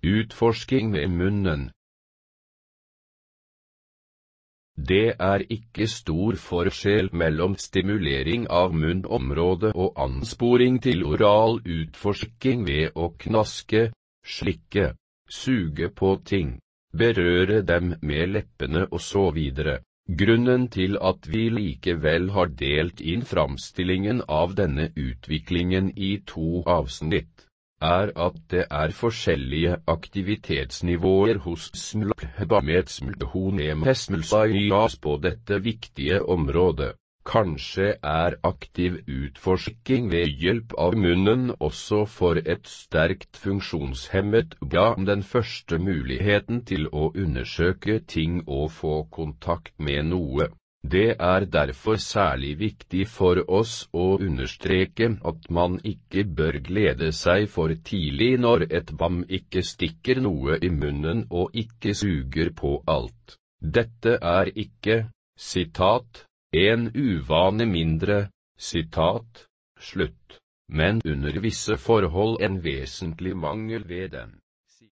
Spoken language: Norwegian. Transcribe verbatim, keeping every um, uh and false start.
Utforsking ved munnen. Det er ikke stor forskjell mellom stimulering av munnområdet og ansporing til oral utforsking ved å knaske, slikke, suge på ting, berøre dem med leppene og så videre. Grunnen til at vi likevel har delt inn framstillingen av denne utviklingen i to avsnitt, er at det er forskjellige aktivitetsnivåer hos smlpbametsmlhonemhesmelsaias på dette viktige området. Kanskje er aktiv utforsking ved hjelp av munnen også for et sterkt funksjonshemmet organ den første muligheten til å undersøke ting og få kontakt med noe. Det er derfor særlig viktig for oss å understreke at man ikke bør glede seg for tidlig når et barn ikke stikker noe i munnen og ikke suger på alt. Dette er ikke, sitat, en uvane mindre, sitat, slutt, men under visse forhold en vesentlig mangel ved den.